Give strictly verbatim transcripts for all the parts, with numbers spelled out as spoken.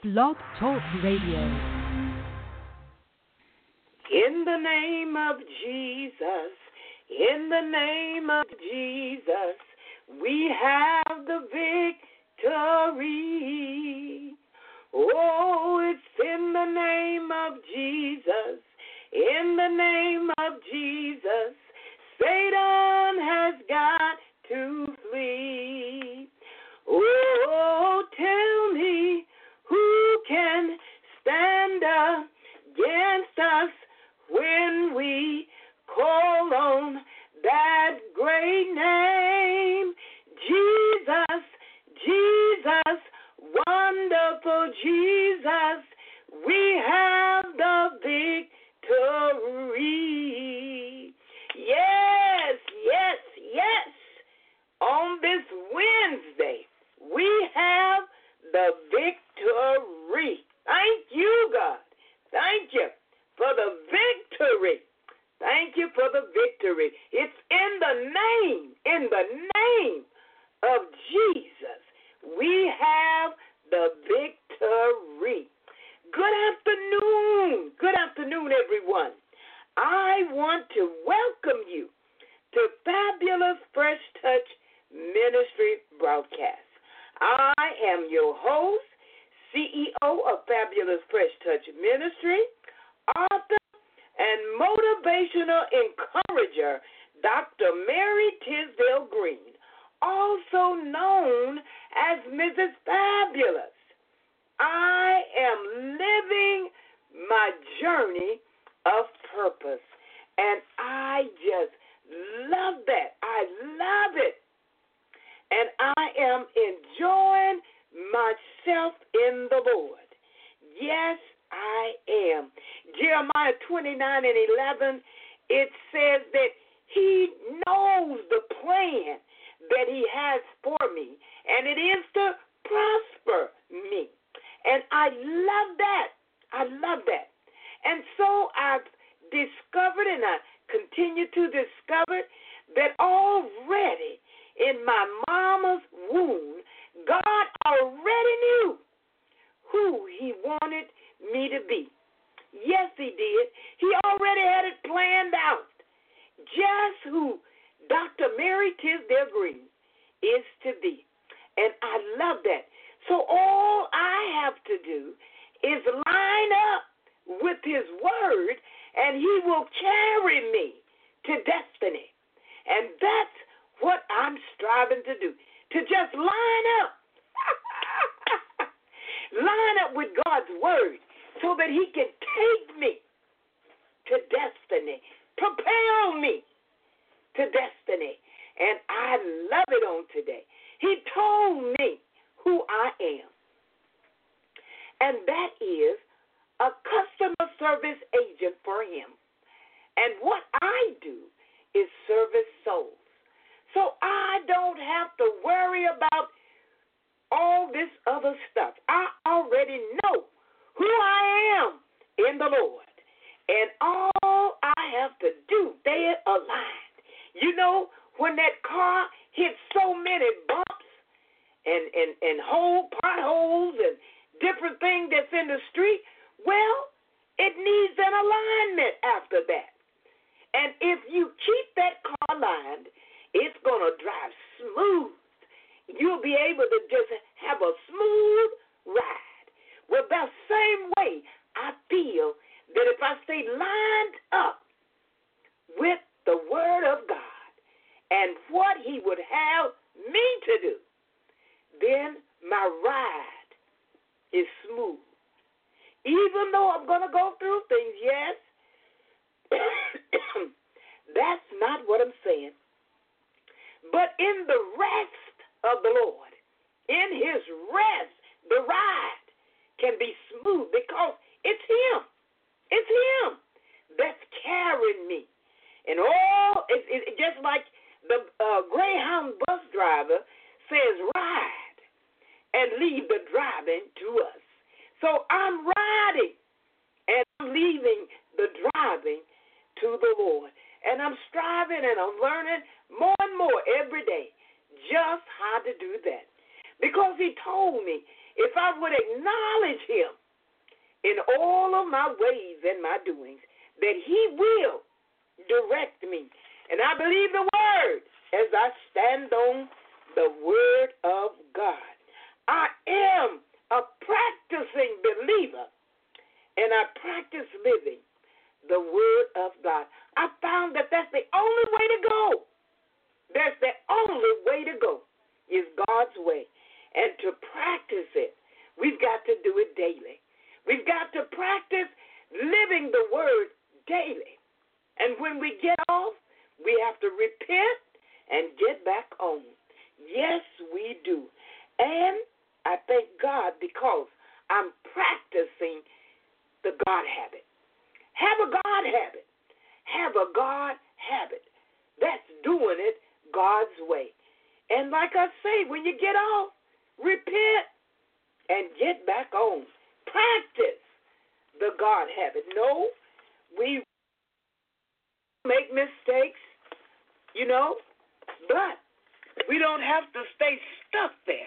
Blog Talk Radio. In the name of Jesus, in the name of Jesus, we have the victory. Oh, it's in the name of Jesus, in the name of Jesus, Satan has got to flee. Oh, tell me who can stand against us when we call on that great name, Jesus, Jesus, wonderful Jesus, we have the victory. Yes, yes, yes. On this Wednesday, we have the victory. Thank you, God. Thank you for the victory. Thank you for the victory. It's in the name, in the name of Jesus, we have the victory. Good afternoon. Good afternoon, everyone. I want to welcome you to Fabulous Fresh Touch Ministry Broadcast. I am your host, C E O of Fabulous Fresh Touch Ministry, author, and motivational encourager, Doctor Mary Tisdale Green, also known as Missus Fabulous. I am living my journey of purpose, and I just love that. I love it. And I am enjoying myself in the Lord. Yes, I am. Jeremiah twenty-nine and eleven, it says that he knows the plan that he has for me, and it is to prosper me. And I love that. I love that. And so I've discovered, and I continue to discover, that already in my mama's womb, God already knew who he wanted me to be. Yes, he did. He already had it planned out. Just who Doctor Mary Tisdale Green is to be. And I love that. So all I have to do is line up with his word, and he will carry me to destiny. And that's what I'm striving to do, to just line up. Line up with God's word so that he can take me to destiny, propel me to destiny. And I love it on today. He told me who I am, and that is a customer service agent for him. And what I do is service souls. So I don't have to worry about all this other stuff. I already know who I am in the Lord. And all I have to do, they are aligned. You know, when that car hits so many bumps and, and, and hole, potholes and different things that's in the street, well, it needs an alignment after that. And if you keep that car aligned, it's going to drive smooth. You'll be able to just have a smooth ride. Well, that same way, I feel that if I stay lined up with the Word of God and what he would have me to do, then my ride is smooth. Even though I'm going to go through things, yes, that's not what I'm saying. But in the rest of the Lord, in his rest, the ride can be smooth because it's him. It's him that's carrying me. And all, it's it, just like the uh, Greyhound bus driver says, ride and leave the driving to us. So I'm riding and I'm leaving the driving to the Lord. And I'm striving and I'm learning more and more every day just how to do that. Because he told me if I would acknowledge him in all of my ways and my doings, that he will direct me. And I believe the word as I stand on the word of God. I am a practicing believer, and I practice living the word of God. I found that that's the only way to go. That's the only way to go is God's way. And to practice it, we've got to do it daily. We've got to practice living the word daily. And when we get off, we have to repent and get back on. Yes, we do. And I thank God because I'm practicing the God habit. Have a God habit. Have a God habit. That's doing it God's way. And like I say, when you get off, repent and get back on. Practice the God habit. No, we make mistakes, you know, but we don't have to stay stuck there.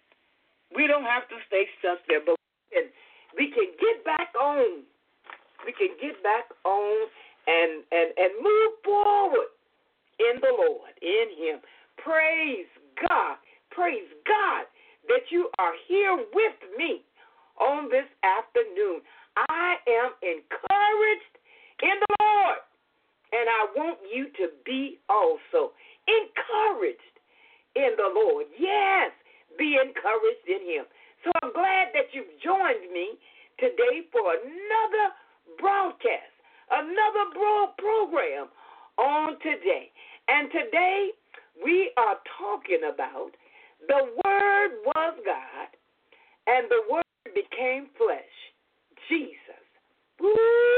We don't have to stay stuck there, but we can, we can get back on. We can get back on and, and, and move forward in the Lord, in him. Praise God. Praise God that you are here with me on this afternoon. I am encouraged in the Lord, and I want you to be also encouraged in the Lord. Yes, be encouraged in him. So I'm glad that you've joined me today for another broadcast, another bro- program on today. And today we are talking about the Word was God, and the Word became flesh, Jesus. Woo!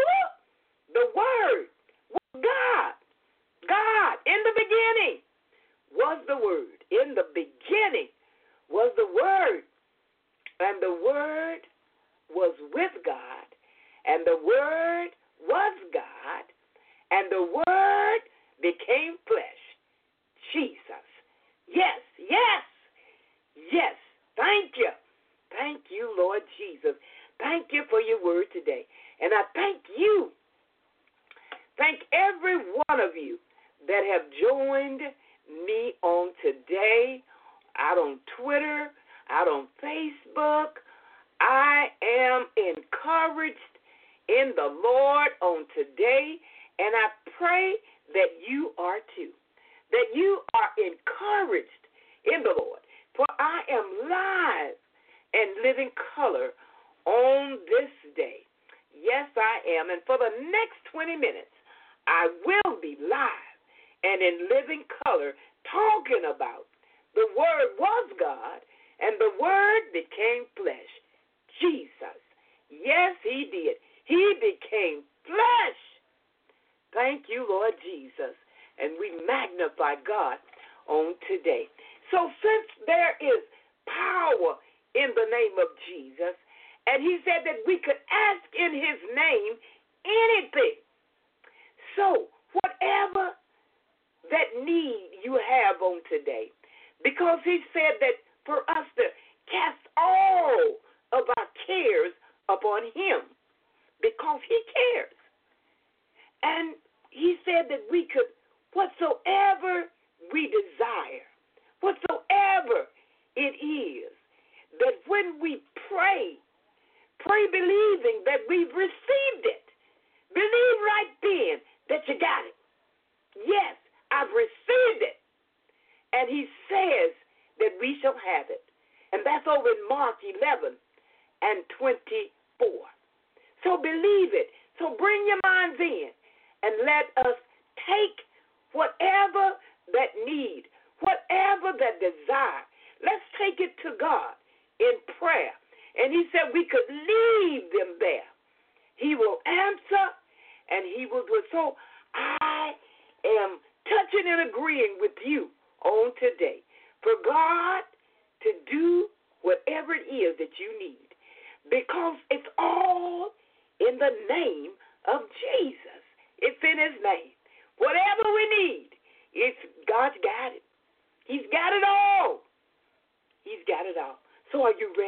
The Word was God. God, in the beginning, was the Word. In the beginning was the Word, and the Word was with God, and the Word was God, and the Word became flesh, Jesus. Yes, yes, yes. Thank you. Thank you, Lord Jesus. Thank you for your word today. And I thank you. Thank every one of you that have joined me on today, out on Twitter, out on Facebook. I am encouraged in the Lord on today, and I pray that you are too, that you are encouraged in the Lord. For I am live and living color on this day. Yes, I am. And for the next twenty minutes, I will be live and in living color talking about the Word was God and the Word became flesh, Jesus. Yes, he did. He became flesh. Thank you, Lord Jesus. And we magnify God on today. So since there is power in the name of Jesus, and he said that we could ask in his name anything. So whatever that need you have on today, because he said that for us to cast all of our cares upon him, because he cares. And he said that we could, whatsoever we desire, whatsoever it is, that when we pray, pray believing that we've received it. Believe right then that you got it. Yes, I've received it. And he says that we shall have it. And that's over in Mark eleven and twenty-four. So believe it. So bring your minds in and let us take whatever that need, whatever that desire. Let's take it to God in prayer. And he said we could leave them there. He will answer and he will do it. So I am touching and agreeing with you on today for God to do whatever it is that you need, because it's all in the name of Jesus. It's in his name. Whatever we need, it's God's got it. He's got it all. He's got it all. So are you ready?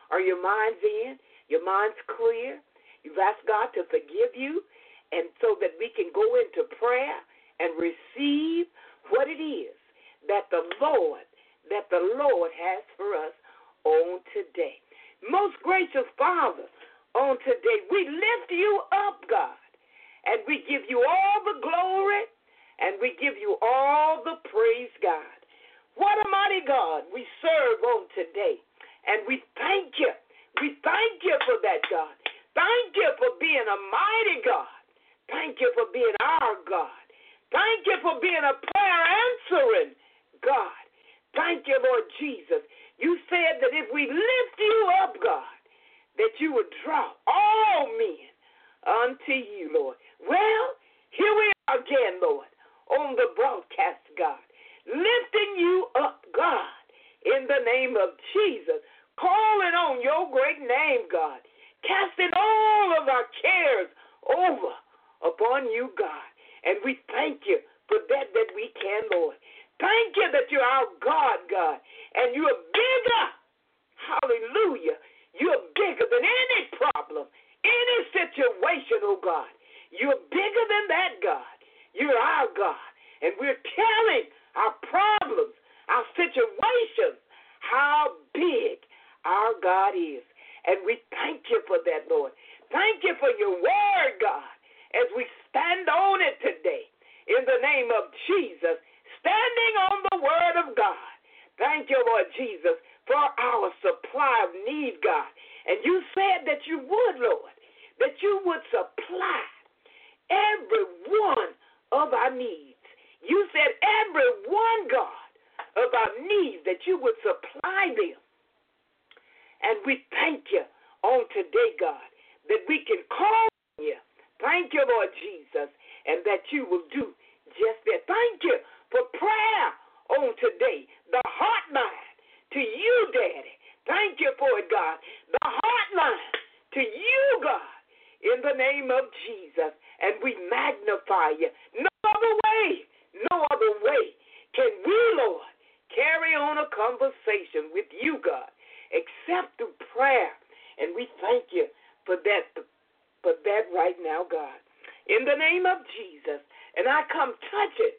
Are your minds in? Your mind's clear? You've asked God to forgive you, and so that we can go into prayer and receive what it is that the Lord, that the Lord has for us on today. Most gracious Father, on today, we lift you up, God, and we give you all the glory, and we give you all the praise, God. What a mighty God we serve on today, and we thank you. We thank you for that, God. Thank you for being a mighty God. Thank you for being our God. Thank you for being a prayer answering God. Thank you, Lord Jesus. You said that if we lift you up, God, that you would draw all men unto you, Lord. Well, here we are again, Lord, on the broadcast, God, lifting you up, God, in the name of Jesus, calling on your great name, God, casting all of our cares over upon you, God. And we thank you for that that we can, Lord. Thank you that you're our God, God, and you're bigger. Hallelujah. You're bigger than any problem, any situation, oh God. You're bigger than that, God. You're our God. And we're telling our problems, our situations, how big our God is. And we thank you for that, Lord. Thank you for your word, God, as we stand on it today. In the name of Jesus, standing on the word of God. Thank you, Lord Jesus, for our supply of need, God. And you said that you would, Lord, that you would supply every one of our needs. You said every one, God, of our needs, that you would supply them. And we thank you on today, God, that we can call on you. Thank you, Lord Jesus, and that you will do just that. Thank you for prayer on today, the hotline to you, Daddy. Thank you for it, God. The hotline to you, God, in the name of Jesus. And we magnify you. No other way, no other way can we, Lord, carry on a conversation with you, God, except through prayer. And we thank you for that, for that right now, God. In the name of Jesus. And I come touching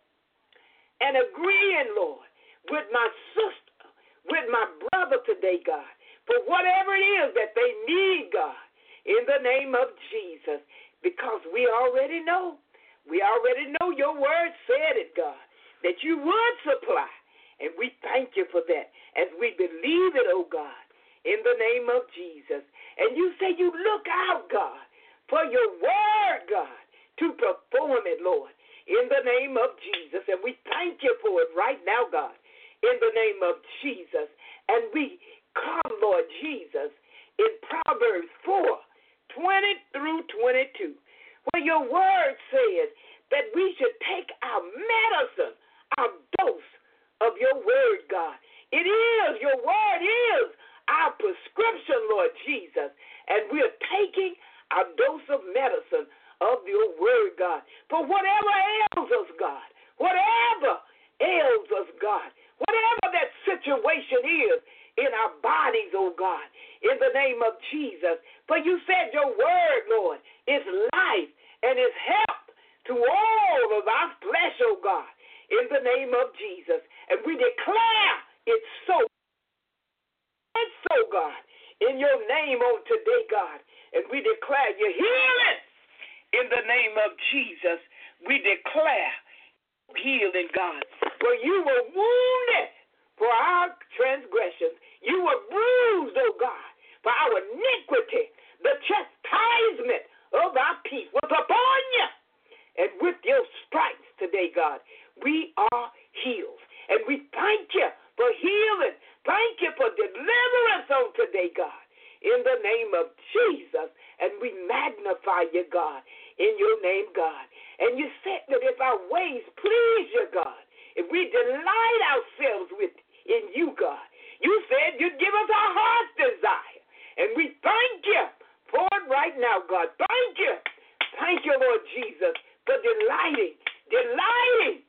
and agreeing, Lord, with my sister, with my brother today, God, for whatever it is that they need, God, in the name of Jesus, because we already know, we already know your word said it, God, that you would supply, and we thank you for that as we believe it, oh God, in the name of Jesus. And you say you look out, God, for your word, God, to perform it, Lord, in the name of Jesus. And we thank you for it right now, God, in the name of Jesus. And we come, Lord Jesus, in Proverbs four, twenty through twenty-two, where your word says that we should take our medicine, our dose of your word, God. It is, your word is our prescription, Lord Jesus. And we're taking our dose of medicine of your word, God. For whatever ails us, God, whatever ails us, God, whatever that situation is in our bodies, oh God, in the name of Jesus. For you said your word, Lord, is life and is health to all of our flesh, oh God, in the name of Jesus. And we declare it so. It's so, God, in your name on today, God. And we declare you healing in the name of Jesus. We declare healing, God. For you were wounded for our transgressions. You were bruised, oh God, for our iniquity. The chastisement of our peace was upon you. And with your stripes today, God, we are healed. And we thank you for healing. Thank you for deliverance on today, God, in the name of Jesus. And we magnify you, God, in your name, God. And you said that if our ways please you, God, if we delight ourselves with in you, God, you said you'd give us our heart's desire. And we thank you for it right now, God. Thank you. Thank you, Lord Jesus, for delighting, delighting,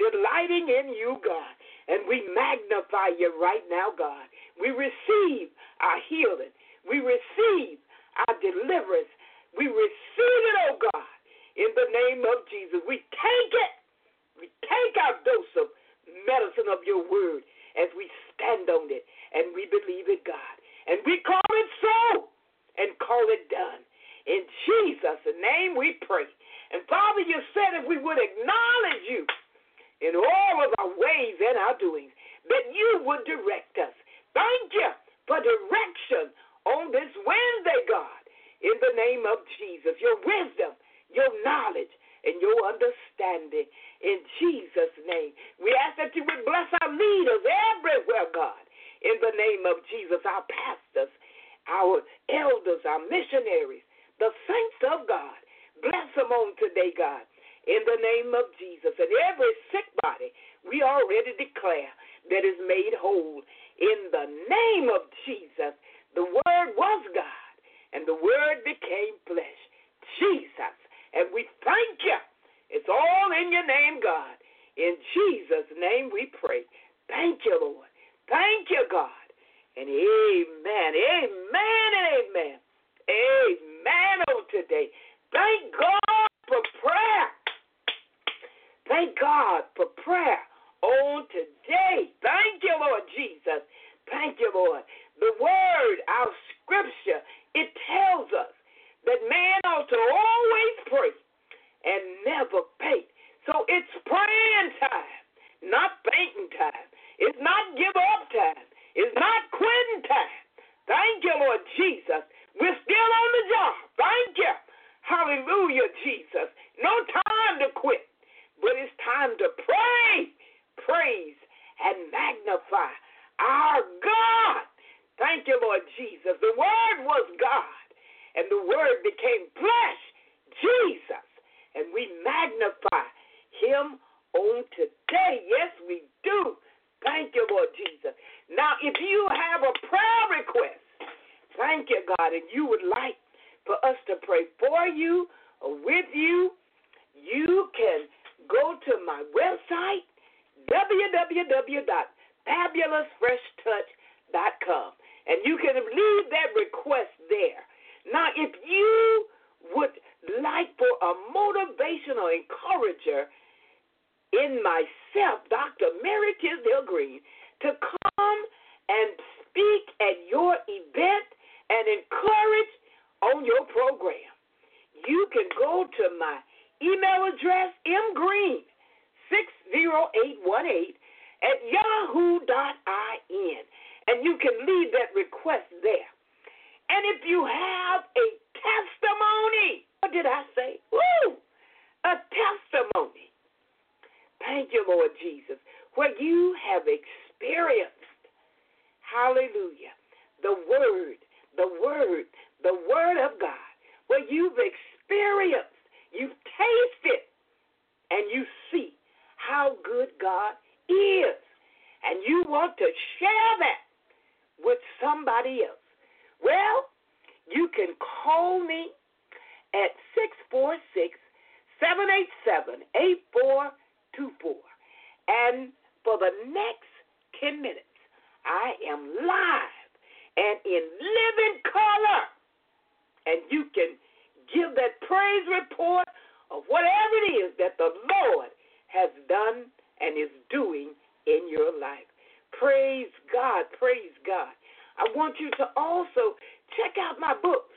delighting in you, God. And we magnify you right now, God. We receive our healing. We receive our deliverance. We receive it, oh God, in the name of Jesus. We take it. We take our dose of medicine of your word as we stand on it, and we believe it, God. And we call it so and call it done. In Jesus' name we pray. And Father, you said if we would acknowledge you in all of our ways and our doings, that you would direct us. Thank you for direction on this Wednesday, God, in the name of Jesus. Your wisdom, your knowledge, and your understanding in Jesus' name. We ask that you would bless our leaders everywhere, God, in the name of Jesus, our pastors, our elders, our missionaries, the saints of God. Bless them on today, God, in the name of Jesus. And every sick body, we already declare that is made whole in the name of Jesus. The Word was God, and the Word became flesh, Jesus. And we thank you. It's all in your name, God. In Jesus' name we pray. Thank you, Lord. Thank you, God. And amen, amen, and amen. Amen on today. Thank God for prayer. Thank God for prayer on today. Thank you, Lord Jesus. Thank you, Lord. The word, our scripture, it tells us that man ought to always pray and never faint. So it's praying time, not fainting time. It's not give up time. It's not quitting time. Thank you, Lord Jesus. We're still on the job. Thank you. Hallelujah, Jesus. No time to quit, but it's time to pray, praise, and magnify our God. Thank you, Lord Jesus. The Word was God, and the Word became flesh, Jesus, and we magnify him on today. Yes, we do. Thank you, Lord Jesus. Now, if you have a prayer request, thank you, God, and you would like for us to pray for you or with you, you can go to my website, w w w dot fabulous fresh touch dot com, and you can leave that request there. Now, if you would like for a motivational encourager in myself, Doctor Mary Tisdale Green, to come and speak at your event and encourage on your program, you can go to my email address, m green six zero eight one eight at yahoo dot in, and you can leave that request there. And if you have a testimony, what did I say? Woo! A testimony. Thank you, Lord Jesus, where you have experienced, hallelujah, the word, the word, the word of God, where you've experienced, you've tasted, and you see how good God is, and you want to share that with somebody else. Well, you can call me at six four six, seven eight seven, eight four two four. And for the next ten minutes, I am live and in living color. And you can give that praise report of whatever it is that the Lord has done and is doing in your life. Praise God, praise God. I want you to also check out my books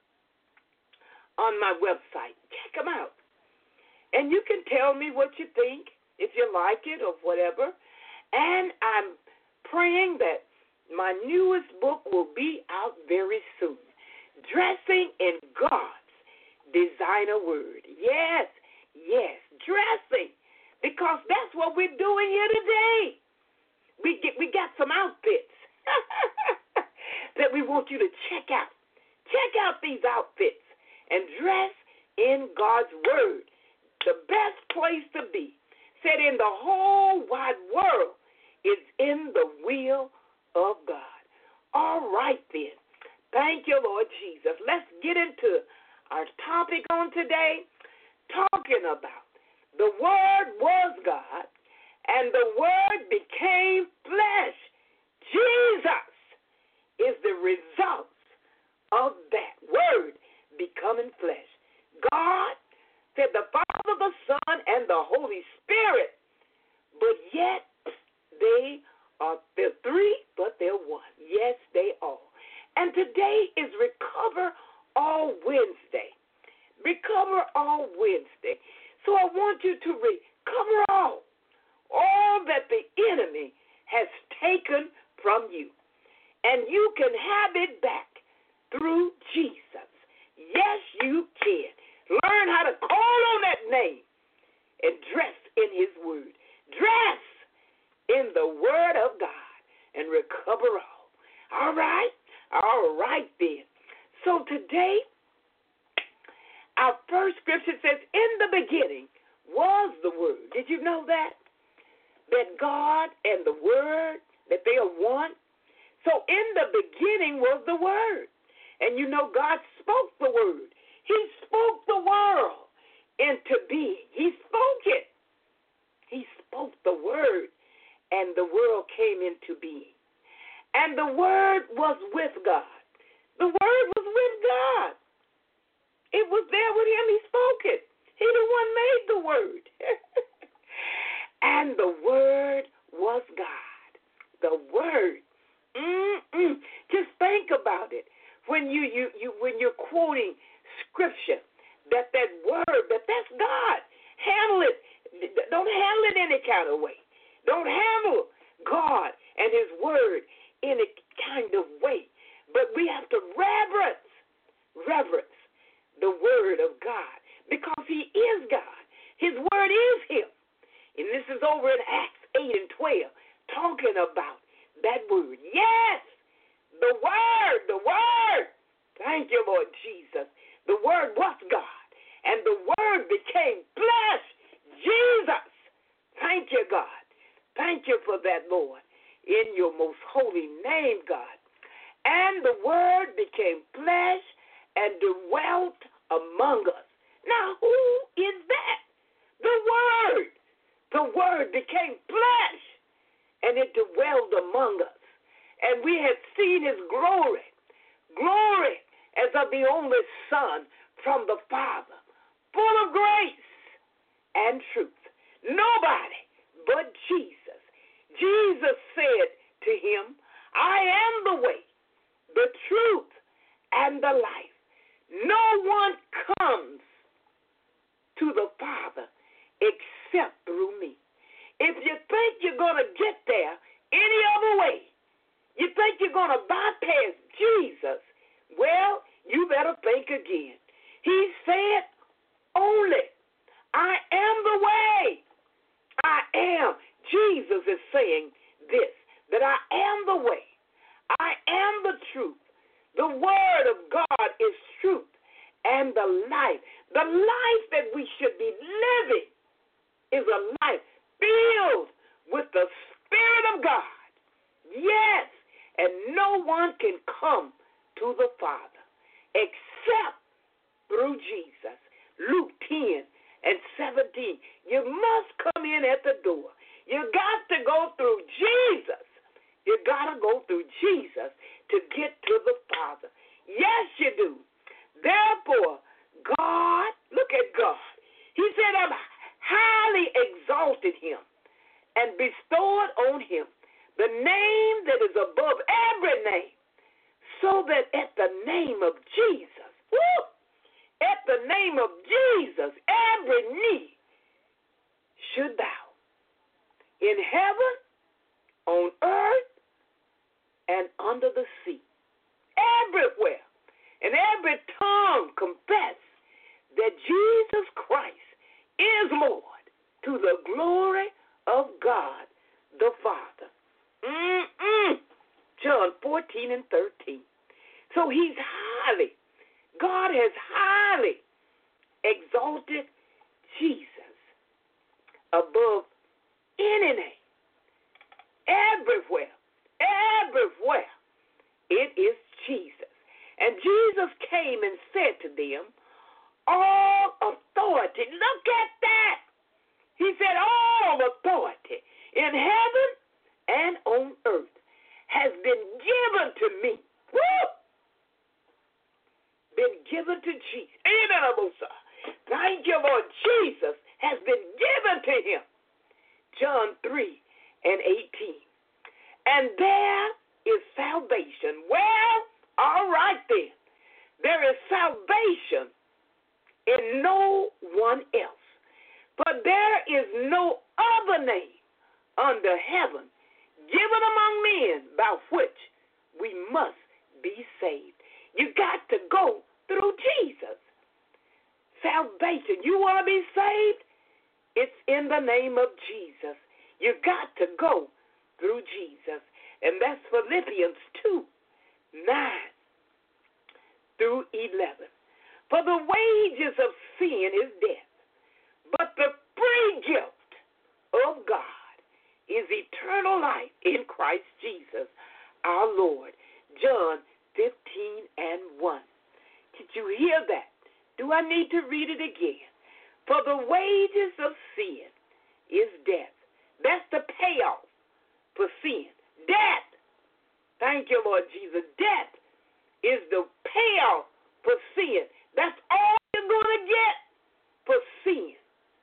on my website. Check them out. And you can tell me what you think, if you like it or whatever. And I'm praying that my newest book will be out very soon. Dressing in God's Designer Word. Yes, yes, dressing. Because that's what we're doing here today. We get we got some outfits that we want you to check out. Check out these outfits and dress in God's Word. The best place to be, said in the whole wide world, is in the will of God. All right, then. Thank you, Lord Jesus. Let's get into our topic on today, talking about the Word was God, and the Word became flesh, Jesus. is the result of that word becoming flesh. God said the Father, the Son, and the Holy Spirit, but yet they are, they're three, but they're one. Yes, they are. And today is Recover All Wednesday. Recover All Wednesday. So I want you to recover all, all that the enemy has taken from you. And you can have it back through Jesus. Yes, you can. Learn how to call on that name and dress in his word. Dress in the word of God and recover all. All right? All right then. So today, our first scripture says, in the beginning was the word. Did you know that? That God and the word, that they are one. So in the beginning was the word. And you know God spoke the word. He spoke the world into being. He spoke it. He spoke the word, and the world came into being. And the word was with God. The word was with God. It was there with him. He spoke it. He the one made the word. And the word was God. The word. Mm-mm. Just think about it. When you, you, you when you're quoting scripture, that that word, that that's God. Handle it. Don't handle it any kind of way. Don't handle God and his word in a kind of way. But we have to reverence, reverence the word of God because he is God. His word is him. And this is over in Acts eight and twelve, talking about that word. Yes, the word, the word. Thank you, Lord Jesus. The word was God, and the word became flesh. Jesus. Thank you, God. Thank you for that, Lord, in your most holy name, God. And the word became flesh and dwelt among us. Now, who is that? The word. The word became flesh, and it dwelled among us. And we had seen his glory, glory as of the only Son from the Father, full of grace and truth. Nobody but Jesus. Jesus said to him, I am the way, the truth, and the life. No one comes to the Father except through me. If you think you're going to get there any other way, you think you're going to bypass Jesus, well, you better think again. He said, only I am the way. I am. Jesus is saying this, that I am the way. I am the truth. The word of God is truth and the life. The life that we should be living is a life filled with the Spirit of God. Yes, and no one can come to the Father except through Jesus. Luke ten and seventeen. You must come in at the door. You got to go through Jesus. You got to go through Jesus to get to the Father. Yes, you do. Therefore, God, look at God. He said, I've highly exalted him and bestowed on him the name that is above every name, so that at the name of Jesus, woo, at the name of Jesus, every knee should bow in heaven, on earth, and under the sea, everywhere, and every tongue confess that Jesus Christ is Lord, to the glory of God the Father. Mm-mm. John fourteen and thirteen. So he's highly, God has highly exalted Jesus above any name. Everywhere, everywhere, it is Jesus. And Jesus came and said to them, all authority, look at that. He said all authority in heaven and on earth has been given to me. Woo! Been given to Jesus. Thank you, Lord. Jesus has been given to him. John three and eighteen. And there is salvation. Well, all right then. There is salvation in no one else. For there is no other name under heaven given among men by which we must be saved. You got to go through Jesus. Salvation. You want to be saved? It's in the name of Jesus. You got to go through Jesus. And that's Philippians two, nine through eleven. For the wages of sin is death, but the free gift of God is eternal life in Christ Jesus our Lord. John fifteen and one. Did you hear that? Do I need to read it again? For the wages of sin is death. That's the payoff for sin. Death. Thank you, Lord Jesus. Death is the payoff for sin. That's all you're going to get for sin.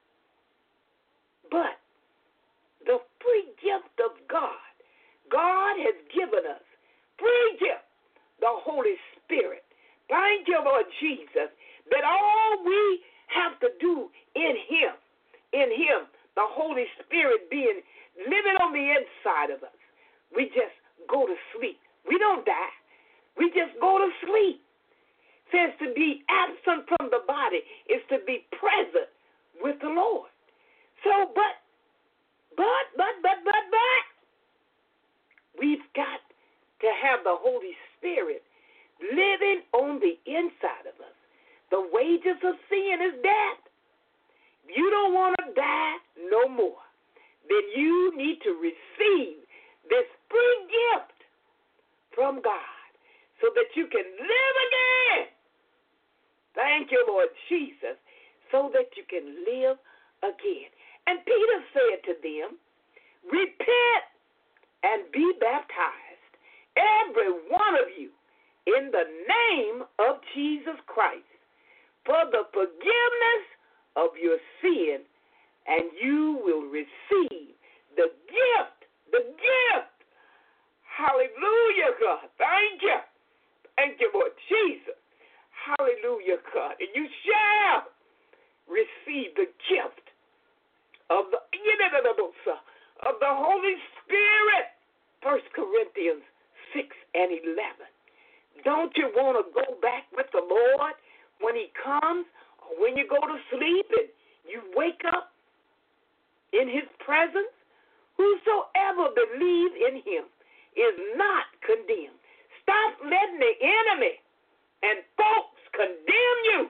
But the free gift of God, God has given us free gift, the Holy Spirit. Thank you, Lord Jesus, that all we have to do in him, in him, the Holy Spirit being living on the inside of us, we just go to sleep. We don't die. We just go to sleep. It says to be absent from the body is to be present with the Lord. So, but, but, but, but, but, but, we've got to have the Holy Spirit living on the inside of us. The wages of sin is death. If you don't want to die no more, then you need to receive this free gift from God so that you can live again. Thank you, Lord Jesus, so that you can live again. And Peter said to them, repent and be baptized, every one of you, in the name of Jesus Christ, for the forgiveness of your sin, and you will receive the gift, the gift. Hallelujah, God. Thank you. Thank you, Lord Jesus. Hallelujah, God. And you shall receive the gift of the, of the Holy Spirit. First Corinthians six and eleven. Don't you want to go back with the Lord when he comes, or when you go to sleep and you wake up in his presence? Whosoever believes in him is not condemned. Stop letting the enemy and folks condemn you.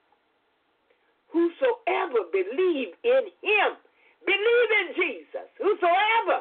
Whosoever believes in him, believe in Jesus. Whosoever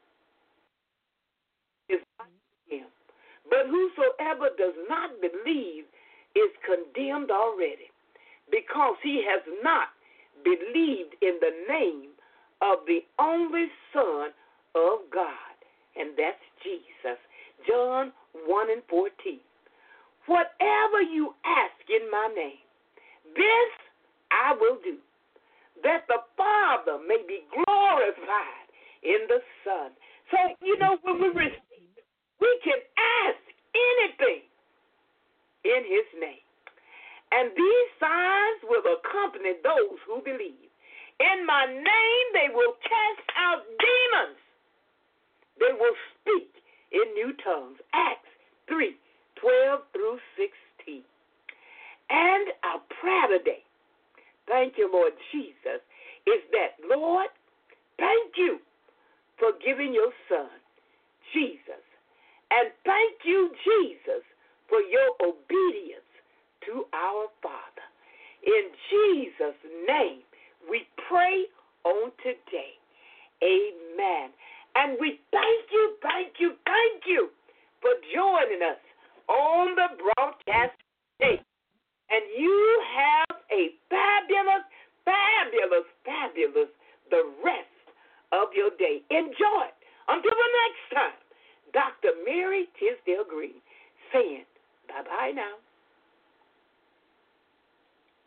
is not him. But whosoever does not believe is condemned already, because he has not believed in the name of the only Son of God, and that's Jesus. John one and fourteen. Whatever you ask in my name, this I will do, that the Father may be glorified in the Son. So, you know, when we receive, we can ask anything in his name. And these signs will accompany those who believe. In my name they will cast out demons. They will speak in new tongues. Acts three, twelve through sixteen. And our prayer today, thank you, Lord Jesus, is that, Lord, thank you for giving your Son, Jesus. And thank you, Jesus, for your obedience to our Father. In Jesus' name, we pray on today. Amen. And we thank you, thank you, thank you for joining us on the broadcast today.